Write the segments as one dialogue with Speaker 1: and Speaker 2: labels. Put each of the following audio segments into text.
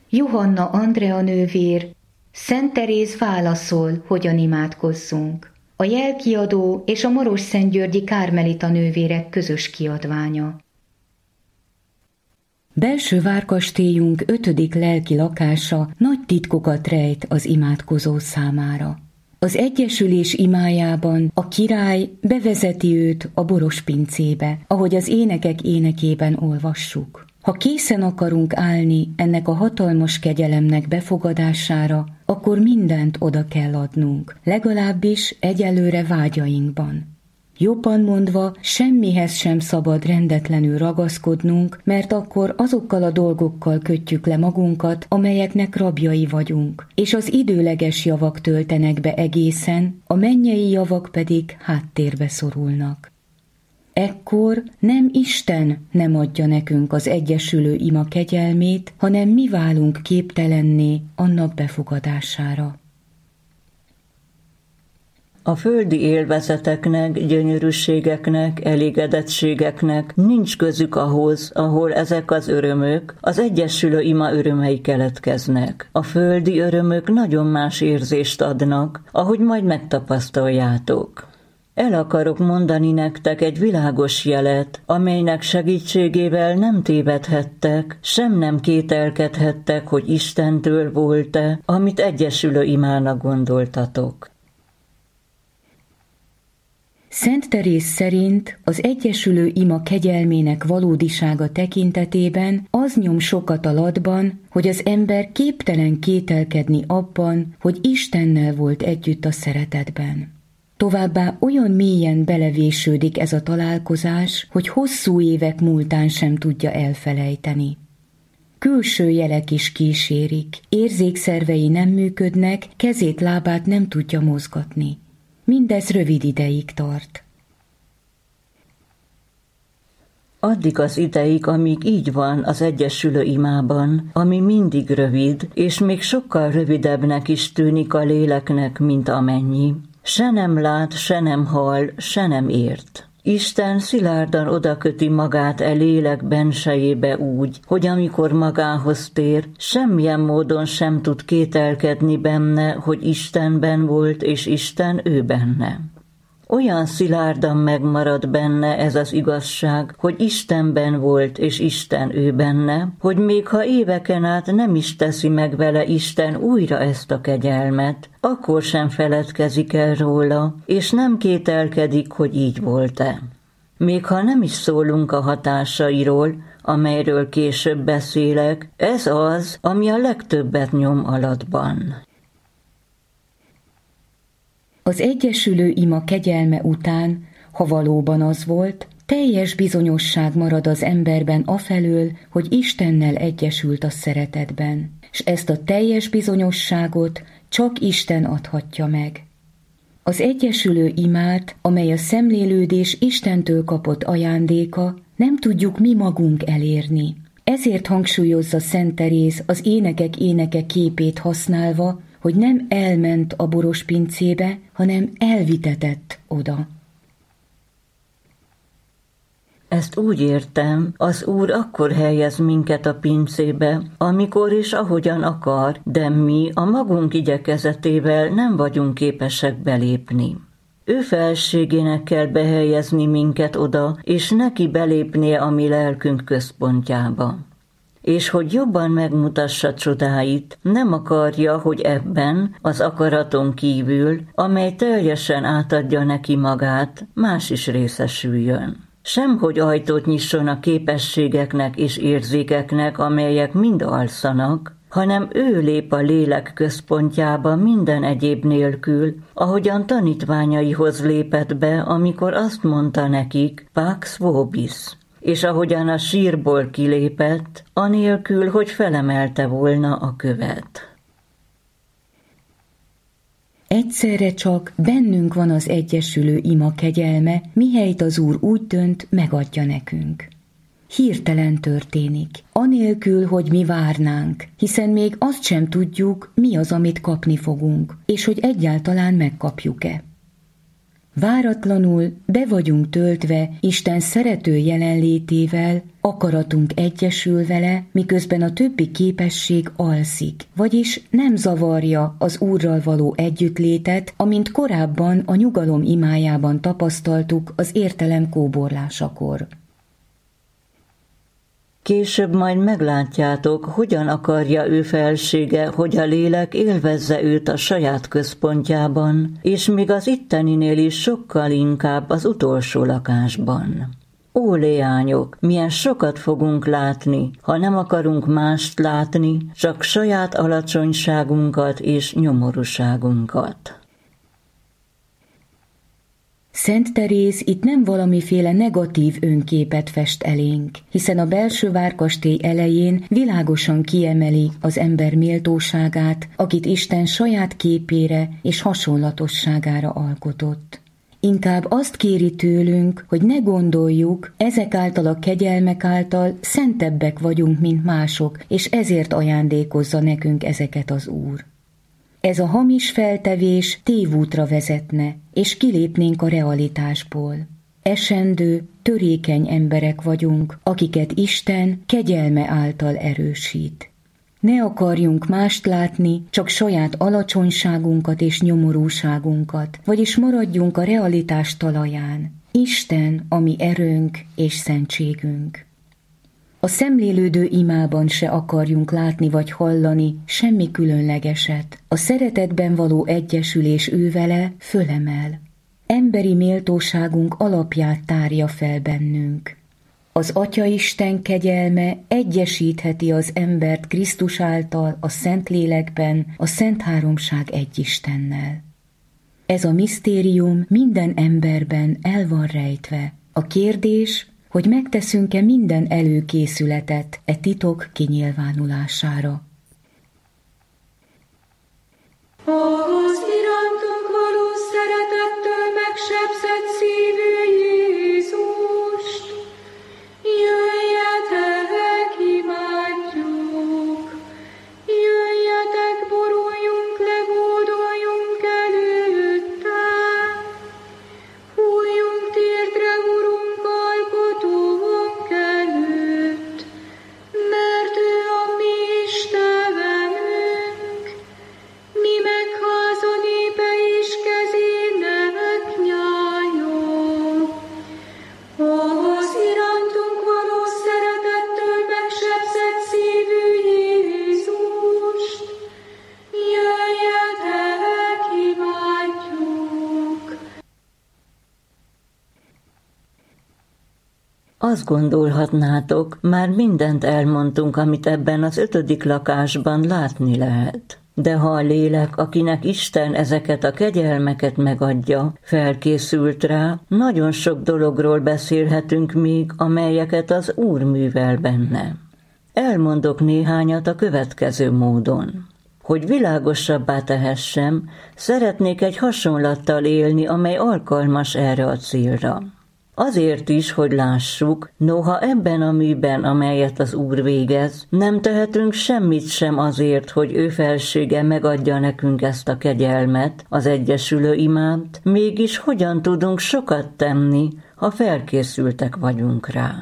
Speaker 1: Johanna Andrea nővér, Szent Teréz válaszol, hogyan imádkozzunk. A Jelkiadó és a Marosszentgyörgyi Kármelita nővérek közös kiadványa.
Speaker 2: Belső várkastélyunk 5. lelki lakása nagy titkokat rejt az imádkozó számára. Az egyesülés imájában a király bevezeti őt a borospincébe, ahogy az énekek énekében olvassuk. Ha készen akarunk állni ennek a hatalmas kegyelemnek befogadására, akkor mindent oda kell adnunk, legalábbis egyelőre vágyainkban. Jobban mondva, semmihez sem szabad rendetlenül ragaszkodnunk, mert akkor azokkal a dolgokkal kötjük le magunkat, amelyeknek rabjai vagyunk, és az időleges javak töltenek be egészen, a mennyei javak pedig háttérbe szorulnak. Ekkor nem Isten nem adja nekünk az egyesülő ima kegyelmét, hanem mi válunk képtelenné annak befogadására.
Speaker 3: A földi élvezeteknek, gyönyörűségeknek, elégedettségeknek nincs közük ahhoz, ahol ezek az örömök, az egyesülő ima örömei keletkeznek. A földi örömök nagyon más érzést adnak, ahogy majd megtapasztaljátok. El akarok mondani nektek egy világos jelet, amelynek segítségével nem tévedhettek, sem nem kételkedhettek, hogy Istentől volt-e, amit egyesülő imának gondoltatok.
Speaker 2: Szent Teréz szerint az egyesülő ima kegyelmének valódisága tekintetében az nyom sokat a latban, hogy az ember képtelen kételkedni abban, hogy Istennel volt együtt a szeretetben. Továbbá olyan mélyen belevésődik ez a találkozás, hogy hosszú évek múltán sem tudja elfelejteni. Külső jelek is kísérik, érzékszervei nem működnek, kezét, lábát nem tudja mozgatni. Mindez rövid ideig tart.
Speaker 3: Addig az ideig, amíg így van az egyesülő imában, ami mindig rövid, és még sokkal rövidebbnek is tűnik a léleknek, mint amennyi. Se nem lát, se nem hall, se nem ért. Isten szilárdan odaköti magát lélek bensejébe úgy, hogy amikor magához tér, semmilyen módon sem tud kételkedni benne, hogy Istenben volt, és Isten ő benne. Olyan szilárdan megmarad benne ez az igazság, hogy Istenben volt, és Isten ő benne, hogy még ha éveken át nem is teszi meg vele Isten újra ezt a kegyelmet, akkor sem feledkezik el róla, és nem kételkedik, hogy így volt-e. Még ha nem is szólunk a hatásairól, amelyről később beszélek, ez az, ami a legtöbbet nyom alatban.
Speaker 2: Az egyesülő ima kegyelme után, ha valóban az volt, teljes bizonyosság marad az emberben afelől, hogy Istennel egyesült a szeretetben, és ezt a teljes bizonyosságot csak Isten adhatja meg. Az egyesülő imát, amely a szemlélődés Istentől kapott ajándéka, nem tudjuk mi magunk elérni. Ezért hangsúlyozza Szent Teréz az énekek éneke képét használva, hogy nem elment a borospincébe, hanem elvitetett oda.
Speaker 3: Ezt úgy értem, az Úr akkor helyez minket a pincébe, amikor és ahogyan akar, de mi a magunk igyekezetével nem vagyunk képesek belépni. Ő felségének kell behelyezni minket oda, és neki belépnie a mi lelkünk központjába. És hogy jobban megmutassa csodáit, nem akarja, hogy ebben, az akaraton kívül, amely teljesen átadja neki magát, más is részesüljön. Sem hogy ajtót nyisson a képességeknek és érzékeknek, amelyek mind alszanak, hanem ő lép a lélek központjába minden egyéb nélkül, ahogyan tanítványaihoz lépett be, amikor azt mondta nekik, Pax vobis, és ahogyan a sírból kilépett, anélkül, hogy felemelte volna a követ.
Speaker 2: Egyszerre csak bennünk van az egyesülő ima kegyelme, mihelyt az Úr úgy dönt, megadja nekünk. Hirtelen történik, anélkül, hogy mi várnánk, hiszen még azt sem tudjuk, mi az, amit kapni fogunk, és hogy egyáltalán megkapjuk-e. Váratlanul be vagyunk töltve Isten szerető jelenlétével, akaratunk egyesül vele, miközben a többi képesség alszik, vagyis nem zavarja az Úrral való együttlétet, amint korábban a nyugalom imájában tapasztaltuk az értelem kóborlásakor.
Speaker 3: Később majd meglátjátok, hogyan akarja ő felsége, hogy a lélek élvezze őt a saját központjában, és még az itteninél is sokkal inkább az utolsó lakásban. Ó, leányok, milyen sokat fogunk látni, ha nem akarunk mást látni, csak saját alacsonyságunkat és nyomorúságunkat.
Speaker 2: Szent Teréz itt nem valamiféle negatív önképet fest elénk, hiszen a belső várkastély elején világosan kiemeli az ember méltóságát, akit Isten saját képére és hasonlatosságára alkotott. Inkább azt kéri tőlünk, hogy ne gondoljuk, ezek által a kegyelmek által szentebbek vagyunk, mint mások, és ezért ajándékozza nekünk ezeket az Úr. Ez a hamis feltevés tévútra vezetne, és kilépnénk a realitásból. Esendő, törékeny emberek vagyunk, akiket Isten kegyelme által erősít. Ne akarjunk mást látni, csak saját alacsonyságunkat és nyomorúságunkat, vagyis maradjunk a realitás talaján. Isten a mi erőnk és szentségünk. A szemlélődő imában se akarjunk látni vagy hallani semmi különlegeset. A szeretetben való egyesülés ővele fölemel. Emberi méltóságunk alapját tárja fel bennünk. Az Atyaisten kegyelme egyesítheti az embert Krisztus által a Szentlélekben, a Szent Háromság egy Istennel. Ez a misztérium minden emberben el van rejtve. A kérdés, hogy megteszünk-e minden előkészületet e titok kinyilvánulására.
Speaker 4: Az irántunk való szeretettől megsebzett szívű Jézust, jöjjetek, imádjuk, jöjjetek, boruljunk le, gódoljunk előtte, hújjunk térdre, Urunk, alkotónk előtt, mert ő a mi Istenünk, mi meg háza népe is kezének nyája. Az irántunk való szeretettől megsebzett szívű Jézust, jöjjetek, imádjuk.
Speaker 3: Azt gondolhatnátok, már mindent elmondtunk, amit ebben az 5. lakásban látni lehet. De ha a lélek, akinek Isten ezeket a kegyelmeket megadja, felkészült rá, nagyon sok dologról beszélhetünk még, amelyeket az Úr művel benne. Elmondok néhányat a következő módon. Hogy világosabbá tehessem, szeretnék egy hasonlattal élni, amely alkalmas erre a célra. Azért is, hogy lássuk, noha ebben a műben, amelyet az Úr végez, nem tehetünk semmit sem azért, hogy ő felsége megadja nekünk ezt a kegyelmet, az egyesülő imát, mégis hogyan tudunk sokat tenni, ha felkészültek vagyunk rá.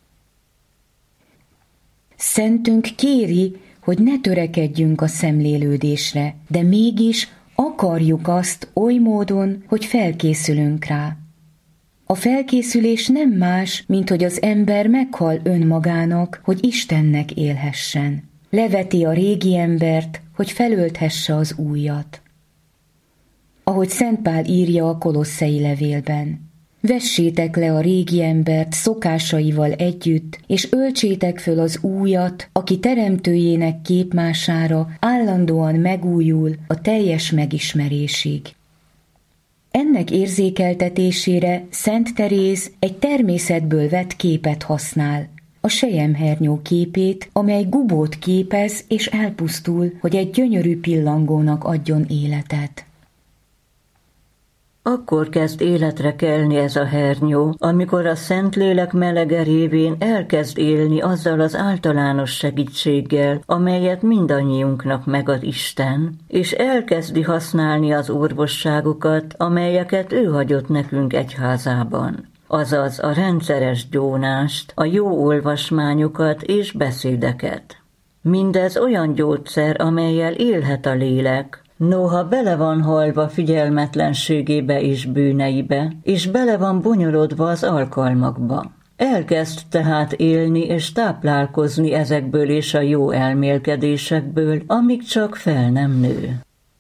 Speaker 2: Szentünk kéri, hogy ne törekedjünk a szemlélődésre, de mégis akarjuk azt oly módon, hogy felkészülünk rá. A felkészülés nem más, mint hogy az ember meghal önmagának, hogy Istennek élhessen. Leveti a régi embert, hogy felölthesse az újat. Ahogy Szent Pál írja a Kolosszei levélben. Vessétek le a régi embert szokásaival együtt, és öltsétek föl az újat, aki teremtőjének képmására állandóan megújul a teljes megismerésig. Ennek érzékeltetésére Szent Teréz egy természetből vett képet használ, a selyemhernyó képét, amely gubót képez és elpusztul, hogy egy gyönyörű pillangónak adjon életet.
Speaker 3: Akkor kezd életre kelni ez a hernyó, amikor a Szentlélek melege révén elkezd élni azzal az általános segítséggel, amelyet mindannyiunknak megad Isten, és elkezdi használni az orvosságokat, amelyeket ő hagyott nekünk egyházában. Azaz a rendszeres gyónást, a jó olvasmányokat és beszédeket. Mindez olyan gyógyszer, amellyel élhet a lélek, noha bele van halva figyelmetlenségébe és bűneibe, és bele van bonyolodva az alkalmakba. Elkezd tehát élni és táplálkozni ezekből és a jó elmélkedésekből, amíg csak fel nem nő.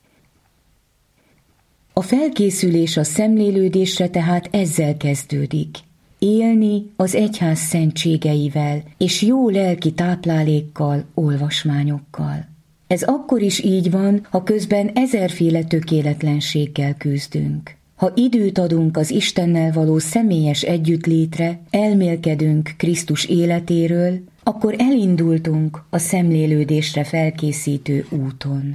Speaker 2: A felkészülés a szemlélődésre tehát ezzel kezdődik. Élni az egyház szentségeivel és jó lelki táplálékkal, olvasmányokkal. Ez akkor is így van, ha közben ezerféle tökéletlenséggel küzdünk. Ha időt adunk az Istennel való személyes együttlétre, elmélkedünk Krisztus életéről, akkor elindultunk a szemlélődésre felkészítő úton.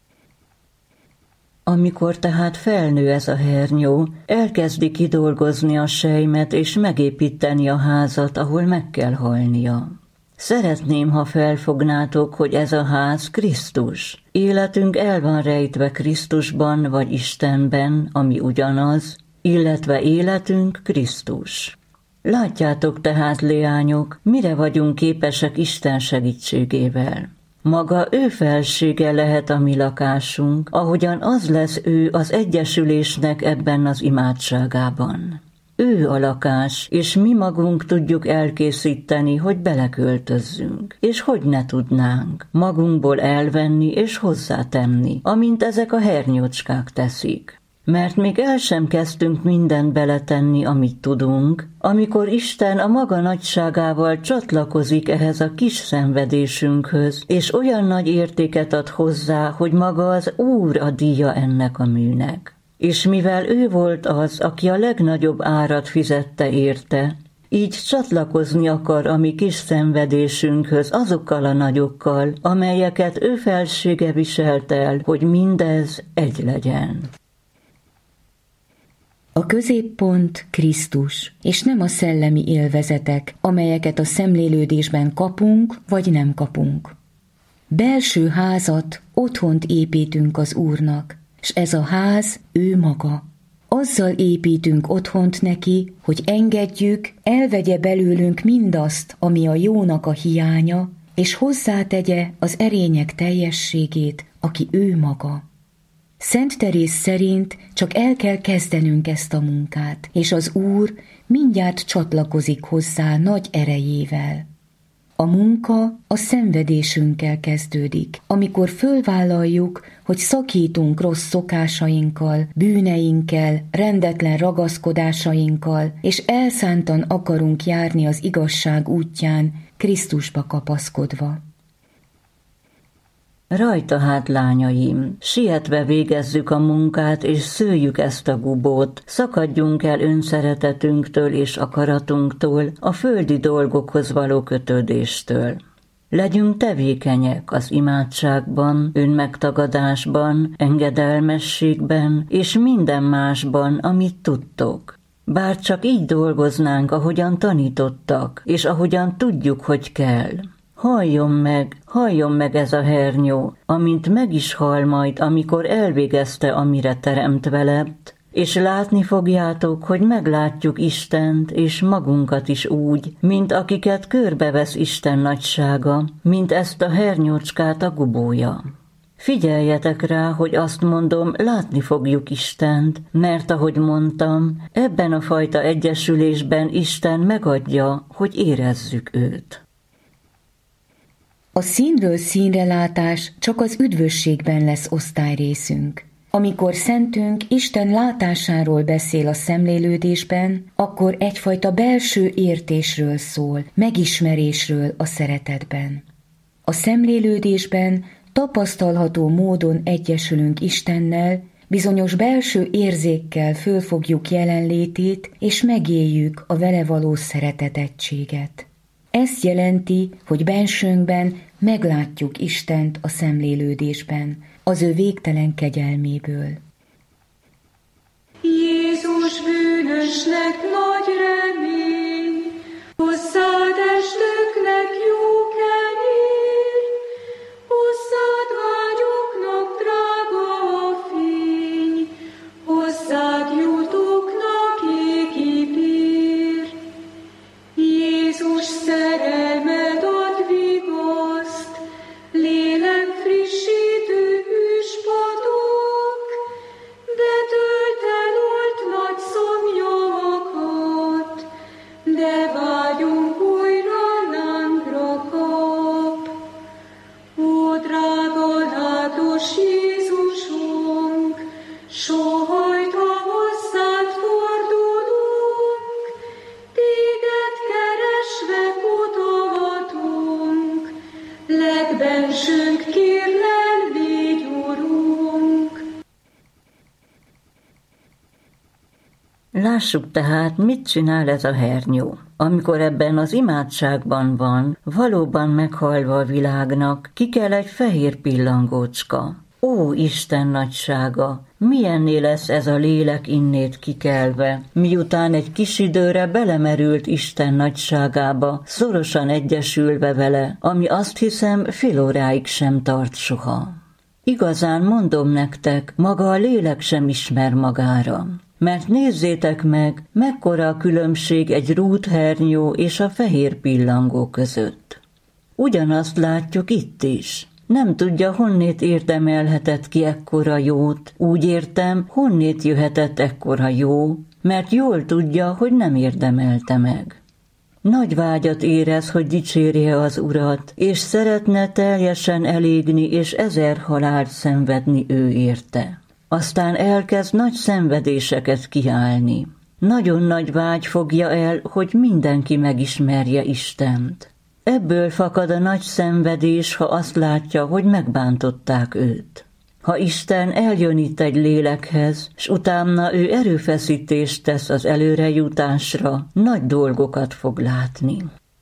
Speaker 3: Amikor tehát felnő ez a hernyó, elkezdi kidolgozni a sejmet és megépíteni a házat, ahol meg kell halnia. Szeretném, ha felfognátok, hogy ez a ház Krisztus. Életünk el van rejtve Krisztusban vagy Istenben, ami ugyanaz, illetve életünk Krisztus. Látjátok tehát, leányok, mire vagyunk képesek Isten segítségével. Maga ő felsége lehet a mi lakásunk, ahogyan az lesz ő az egyesülésnek ebben az imádságában. Ő a lakás, és mi magunk tudjuk elkészíteni, hogy beleköltözzünk, és hogy ne tudnánk magunkból elvenni és hozzátenni, amint ezek a hernyócskák teszik. Mert még el sem kezdtünk mindent beletenni, amit tudunk, amikor Isten a maga nagyságával csatlakozik ehhez a kis szenvedésünkhöz, és olyan nagy értéket ad hozzá, hogy maga az Úr a díja ennek a műnek. És mivel ő volt az, aki a legnagyobb árat fizette érte, így csatlakozni akar a mi kis szenvedésünkhöz azokkal a nagyokkal, amelyeket ő felsége viselt el, hogy mindez egy legyen.
Speaker 2: A középpont Krisztus, és nem a szellemi élvezetek, amelyeket a szemlélődésben kapunk, vagy nem kapunk. Belső házat, otthont építünk az Úrnak, s ez a ház ő maga. Azzal építünk otthont neki, hogy engedjük, elvegye belőlünk mindazt, ami a jónak a hiánya, és hozzátegye az erények teljességét, aki ő maga. Szent Teréz szerint csak el kell kezdenünk ezt a munkát, és az Úr mindjárt csatlakozik hozzá nagy erejével. A munka a szenvedésünkkel kezdődik, amikor fölvállaljuk, hogy szakítunk rossz szokásainkkal, bűneinkkel, rendetlen ragaszkodásainkkal, és elszántan akarunk járni az igazság útján, Krisztusba kapaszkodva.
Speaker 3: Rajta hát, lányaim, sietve végezzük a munkát, és szőjük ezt a gubót, szakadjunk el önszeretetünktől és akaratunktól, a földi dolgokhoz való kötődéstől. Legyünk tevékenyek az imádságban, önmegtagadásban, engedelmességben és minden másban, amit tudtok. Bár csak így dolgoznánk, ahogyan tanítottak, és ahogyan tudjuk, hogy kell. Halljon meg ez a hernyó, amint meg is hal majd, amikor elvégezte, amire teremtve lett, és látni fogjátok, hogy meglátjuk Istent és magunkat is úgy, mint akiket körbevesz Isten nagysága, mint ezt a hernyócskát a gubója. Figyeljetek rá, hogy azt mondom, látni fogjuk Istent, mert ahogy mondtam, ebben a fajta egyesülésben Isten megadja, hogy érezzük őt.
Speaker 2: A színről színre látás csak az üdvösségben lesz osztályrészünk. Amikor szentünk Isten látásáról beszél a szemlélődésben, akkor egyfajta belső értésről szól, megismerésről a szeretetben. A szemlélődésben tapasztalható módon egyesülünk Istennel, bizonyos belső érzékkel fölfogjuk jelenlétét, és megéljük a vele való szeretetegységet. Ez jelenti, hogy bensőnkben meglátjuk Istent a szemlélődésben, az ő végtelen kegyelméből.
Speaker 4: Szentesnek nagy remény, hozzád esteknek jó kenyér, hozzád vágyoknak drága a fény, hozzád jutóknak égi bér. Jézus szerelmed ad vigaszt, lélek frissítő hűspatok, betölt el olt nagy szomjakat, de vágyunk újra lángra kap. Ó, drága látos Jézusunk, sóhajtva hozzád fordulunk, téged keresve odaadunk, legbensőnk kérlel, légy Urunk.
Speaker 3: Lássuk tehát, mit csinál ez a hernyó. Amikor ebben az imádságban van, valóban meghalva a világnak, kikel egy fehér pillangócska. Ó, Isten nagysága! Milyenné lesz ez a lélek innét kikelve, miután egy kis időre belemerült Isten nagyságába, szorosan egyesülve vele, ami azt hiszem fél óráig sem tart soha. Igazán mondom nektek, maga a lélek sem ismer magára. Mert nézzétek meg, mekkora a különbség egy rúdhernyó és a fehér pillangó között. Ugyanazt látjuk itt is. Nem tudja, honnét érdemelhetett ki ekkora jót, úgy értem, honnét jöhetett ekkora jó, mert jól tudja, hogy nem érdemelte meg. Nagy vágyat érez, hogy dicsérje az Urat, és szeretne teljesen elégni és 1000 halált szenvedni ő érte. Aztán elkezd nagy szenvedéseket kiállni. Nagyon nagy vágy fogja el, hogy mindenki megismerje Istent. Ebből fakad a nagy szenvedés, ha azt látja, hogy megbántották őt. Ha Isten eljön itt egy lélekhez, s utána ő erőfeszítést tesz az előrejutásra, nagy dolgokat fog látni.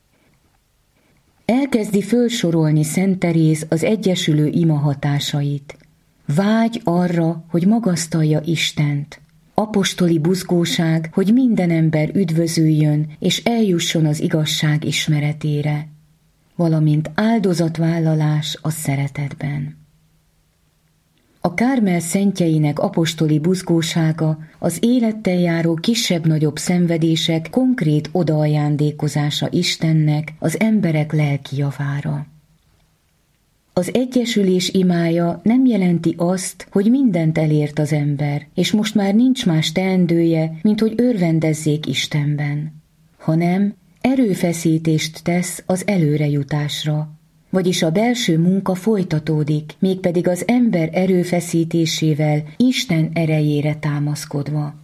Speaker 2: Elkezdi fölsorolni Szent Teréz az egyesülő ima hatásait. Vágy arra, hogy magasztalja Istent. Apostoli buzgóság, hogy minden ember üdvözüljön és eljusson az igazság ismeretére, valamint áldozatvállalás a szeretetben. A Kármel szentjeinek apostoli buzgósága az élettel járó kisebb-nagyobb szenvedések konkrét odaajándékozása Istennek az emberek lelki javára. Az egyesülés imája nem jelenti azt, hogy mindent elért az ember, és most már nincs más teendője, mint hogy örvendezzék Istenben, hanem erőfeszítést tesz az előrejutásra, vagyis a belső munka folytatódik, mégpedig az ember erőfeszítésével Isten erejére támaszkodva.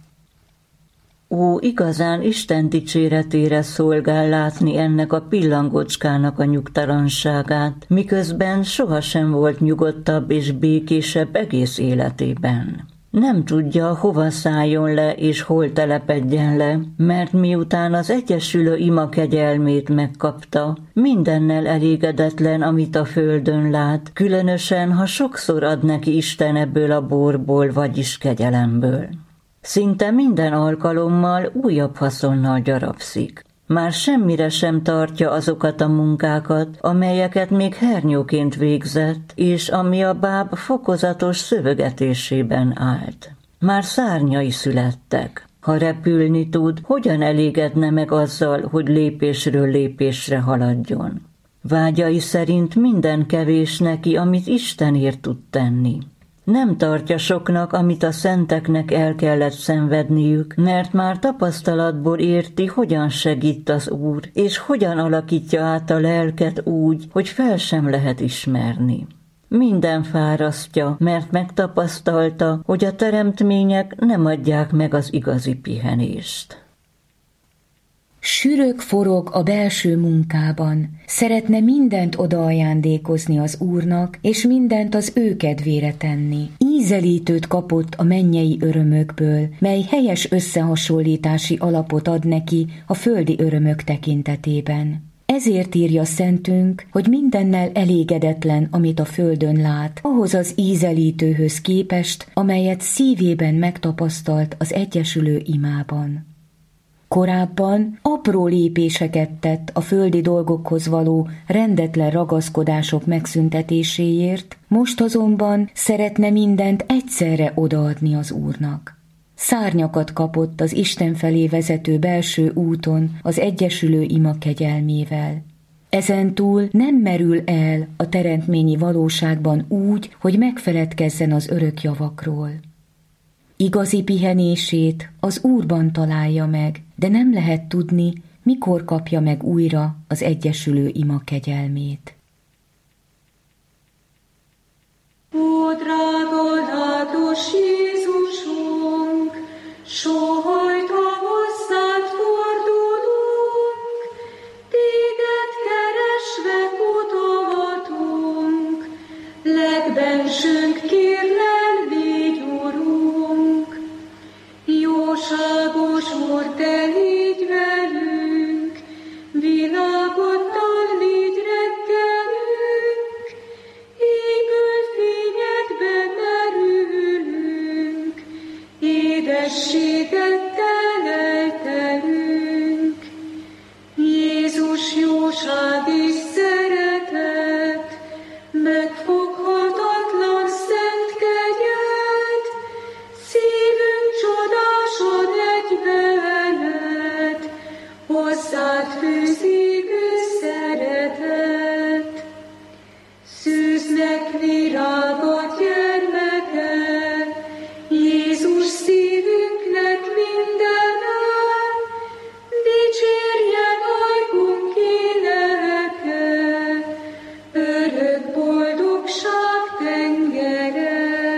Speaker 3: Ó, igazán Isten dicséretére szolgál látni ennek a pillangócskának a nyugtalanságát, miközben sohasem volt nyugodtabb és békésebb egész életében. Nem tudja, hova szálljon le és hol telepedjen le, mert miután az egyesülő ima kegyelmét megkapta, mindennel elégedetlen, amit a földön lát, különösen, ha sokszor ad neki Isten ebből a borból, vagyis kegyelemből. Szinte minden alkalommal újabb haszonnal gyarapszik. Már semmire sem tartja azokat a munkákat, amelyeket még hernyóként végzett, és ami a báb fokozatos szövegetésében állt. Már szárnyai születtek. Ha repülni tud, hogyan elégedne meg azzal, hogy lépésről lépésre haladjon? Vágyai szerint minden kevés neki, amit Istenért tud tenni. Nem tartja soknak, amit a szenteknek el kellett szenvedniük, mert már tapasztalatból érti, hogyan segít az Úr, és hogyan alakítja át a lelket úgy, hogy fel sem lehet ismerni. Minden fárasztja, mert megtapasztalta, hogy a teremtmények nem adják meg az igazi pihenést.
Speaker 2: Sürög forog a belső munkában, szeretne mindent odaajándékozni az Úrnak, és mindent az ő kedvére tenni. Ízelítőt kapott a mennyei örömökből, mely helyes összehasonlítási alapot ad neki a földi örömök tekintetében. Ezért írja szentünk, hogy mindennel elégedetlen, amit a földön lát, ahhoz az ízelítőhöz képest, amelyet szívében megtapasztalt az egyesülő imában. Korábban apró lépéseket tett a földi dolgokhoz való rendetlen ragaszkodások megszüntetéséért, most azonban szeretne mindent egyszerre odaadni az Úrnak. Szárnyakat kapott az Isten felé vezető belső úton az egyesülő ima kegyelmével. Ezentúl nem merül el a teremtményi valóságban úgy, hogy megfeledkezzen az örök javakról. Igazi pihenését az Úrban találja meg, de nem lehet tudni, mikor kapja meg újra az egyesülő ima kegyelmét.
Speaker 4: Ó, drága látos Jézusunk, sóhajtva hozzád fordulunk, téged keresve kutatunk, legbensőnk kérlel légy, Urunk, jóságos Úr, te légy velünk, világoddal légy reggelünk, égő fényedbe merülünk, édességettel eltelünk. Jézus jóság és szeretet, megfoghatatlan szent kegyed, szívünk csodásan egyveled, hozzád fűz égő szeretet. Szűznek virágot gyermeke, Jézus szívünknek mindenen, dicsérjen ajkunk éneke, örök boldogság tengere.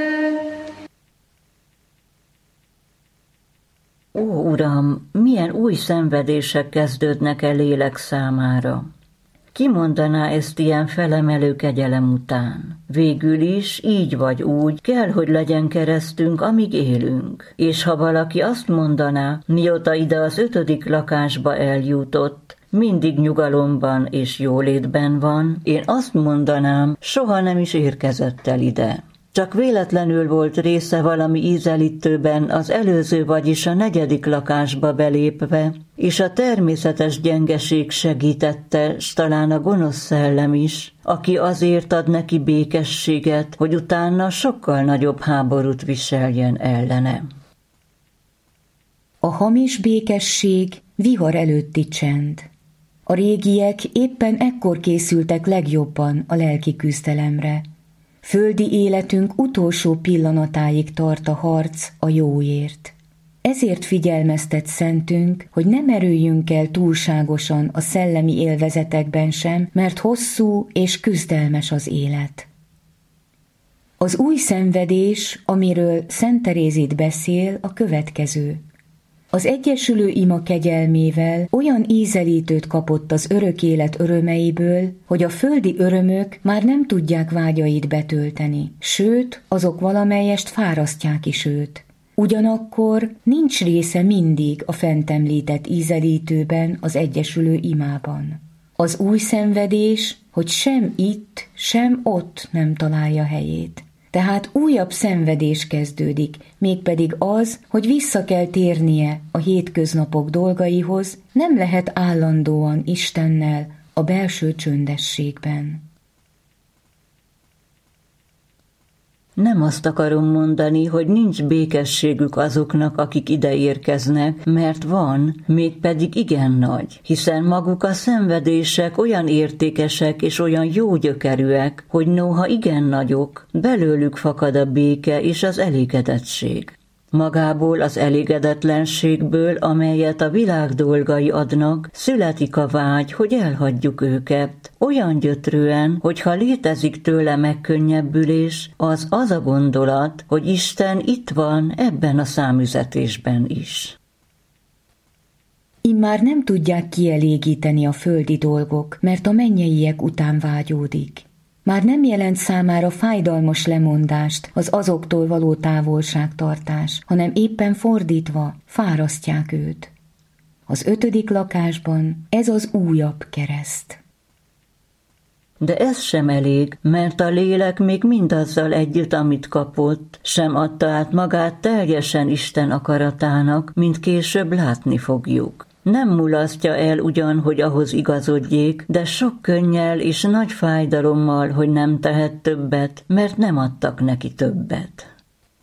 Speaker 3: Ó, Uram, milyen új szenvedések kezdődnek el lélek számára! Ki mondaná ezt ilyen felemelő kegyelem után? Végül is, így vagy úgy, kell, hogy legyen keresztünk, amíg élünk. És ha valaki azt mondaná, mióta ide az 5. lakásba eljutott, mindig nyugalomban és jólétben van, én azt mondanám, soha nem is érkezett el ide. Csak véletlenül volt része valami ízelítőben az előző, vagyis a 4. lakásba belépve, és a természetes gyengeség segítette, s talán a gonosz szellem is, aki azért ad neki békességet, hogy utána sokkal nagyobb háborút viseljen ellene.
Speaker 2: A hamis békesség vihar előtti csend. A régiek éppen ekkor készültek legjobban a lelki küzdelemre. Földi életünk utolsó pillanatáig tart a harc a jóért. Ezért figyelmeztet szentünk, hogy ne merüljünk el túlságosan a szellemi élvezetekben sem, mert hosszú és küzdelmes az élet. Az új szenvedés, amiről Szent Terézit beszél, a következő. Az egyesülő ima kegyelmével olyan ízelítőt kapott az örök élet örömeiből, hogy a földi örömök már nem tudják vágyait betölteni, sőt, azok valamelyest fárasztják is őt. Ugyanakkor nincs része mindig a fent említett ízelítőben, az egyesülő imában. Az új szenvedés, hogy sem itt, sem ott nem találja helyét. Tehát újabb szenvedés kezdődik, mégpedig az, hogy vissza kell térnie a hétköznapok dolgaihoz, nem lehet állandóan Istennel a belső csöndességben.
Speaker 3: Nem azt akarom mondani, hogy nincs békességük azoknak, akik ide érkeznek, mert van, mégpedig igen nagy, hiszen maguk a szenvedések olyan értékesek és olyan jó gyökerűek, hogy noha igen nagyok, belőlük fakad a béke és az elégedettség. Magából az elégedetlenségből, amelyet a világ dolgai adnak, születik a vágy, hogy elhagyjuk őket. Olyan gyötrően, hogyha létezik tőle megkönnyebbülés, az a gondolat, hogy Isten itt van ebben a számüzetésben is.
Speaker 2: Immár nem tudják kielégíteni a földi dolgok, mert a mennyeiek után vágyódik. Már nem jelent számára fájdalmas lemondást az azoktól való távolságtartás, hanem éppen fordítva fárasztják őt. Az 5. lakásban ez az újabb kereszt.
Speaker 3: De ez sem elég, mert a lélek még mindazzal együtt, amit kapott, sem adta át magát teljesen Isten akaratának, mint később látni fogjuk. Nem mulasztja el ugyan, hogy ahhoz igazodjék, de sok könnyel és nagy fájdalommal, hogy nem tehet többet, mert nem adtak neki többet.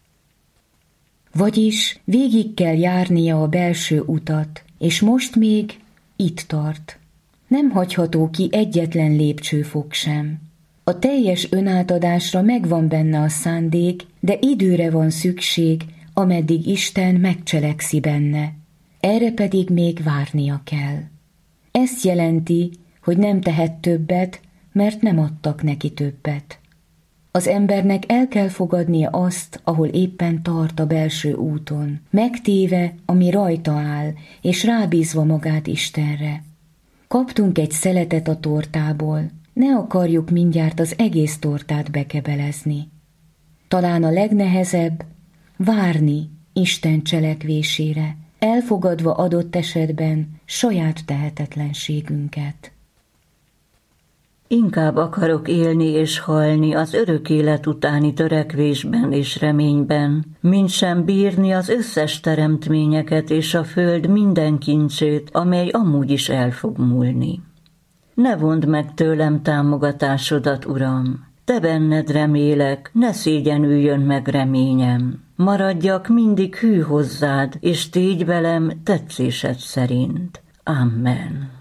Speaker 2: Vagyis végig kell járnia a belső utat, és most még itt tart. Nem hagyható ki egyetlen lépcsőfok sem. A teljes önátadásra megvan benne a szándék, de időre van szükség, ameddig Isten megcselekszi benne. Erre pedig még várnia kell. Ezt jelenti, hogy nem tehet többet, mert nem adtak neki többet. Az embernek el kell fogadnia azt, ahol éppen tart a belső úton, megtéve, ami rajta áll, és rábízva magát Istenre. Kaptunk egy szeletet a tortából, ne akarjuk mindjárt az egész tortát bekebelezni. Talán a legnehezebb várni Isten cselekvésére, elfogadva adott esetben saját tehetetlenségünket.
Speaker 3: Inkább akarok élni és halni az örök élet utáni törekvésben és reményben, mint sem bírni az összes teremtményeket és a föld minden kincsét, amely amúgy is el fog múlni. Ne vondd meg tőlem támogatásodat, Uram! Te benned remélek, ne szégyenüljön meg reményem. Maradjak mindig hű hozzád, és tégy velem tetszésed szerint. Amen.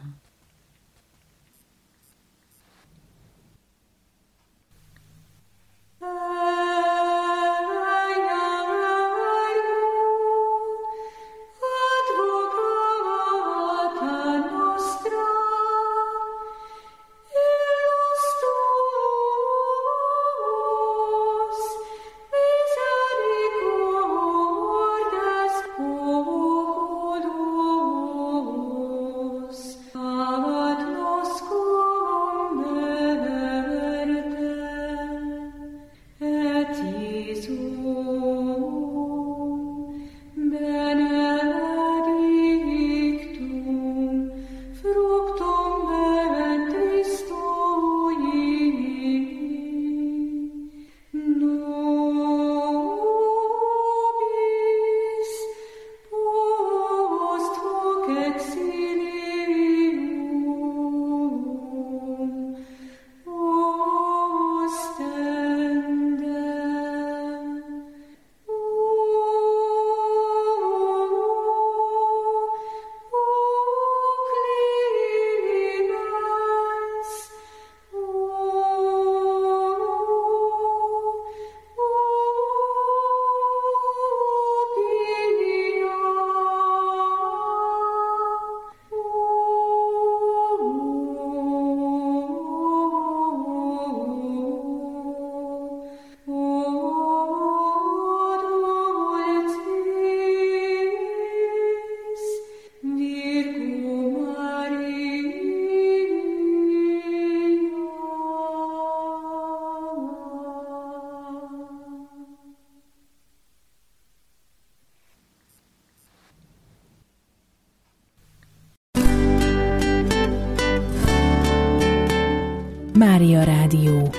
Speaker 5: Mária Rádió.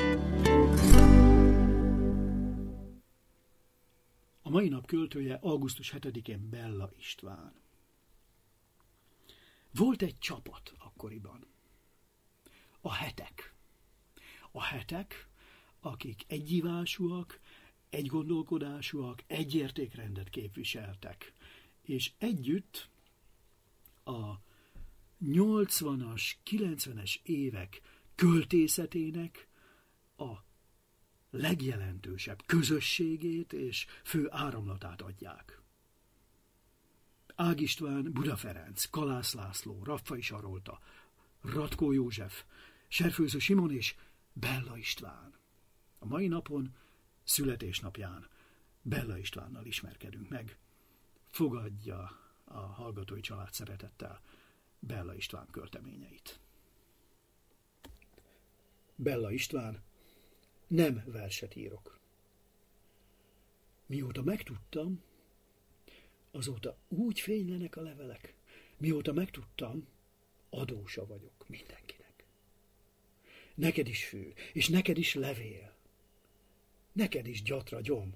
Speaker 6: A mai nap költője augusztus 7-én Bella István. Volt egy csapat akkoriban. A hetek. A hetek, akik egyívásúak, egygondolkodásúak, egy értékrendet képviseltek. És együtt a 80-as, 90-es évek költészetének a legjelentősebb közösségét és fő áramlatát adják. Ág István, Buda Ferenc, Kalász László, Raffai Sarolta, Ratkó József, Serfőző Simon és Bella István. A mai napon, születésnapján Bella Istvánnal ismerkedünk meg. Fogadja a hallgatói család szeretettel Bella István költeményeit. Bella István, nem verset írok. Mióta megtudtam, azóta úgy fénylenek a levelek. Mióta megtudtam, adósa vagyok mindenkinek. neked is fű, és neked is levél, neked is gyatra gyom.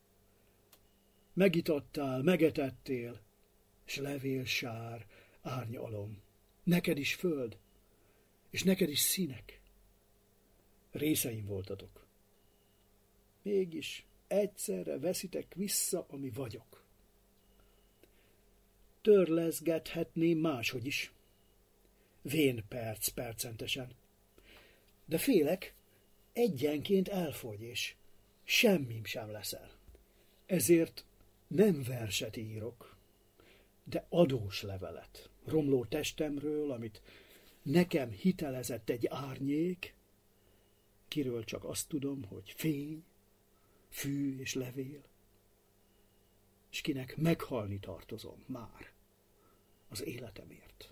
Speaker 6: Megitattál, megetettél, s levél sár, árnyalom, neked is föld, és neked is színek. Részeim voltatok. Mégis egyszerre veszitek vissza, ami vagyok. Törleszgethetném máshogy is. Vén percentesen. De félek, egyenként elfogy, és semmim sem leszel. Ezért nem verset írok, de adós levelet, romló testemről, amit nekem hitelezett egy árnyék, kiről csak azt tudom, hogy fény, fű és levél, és kinek meghalni tartozom már az életemért.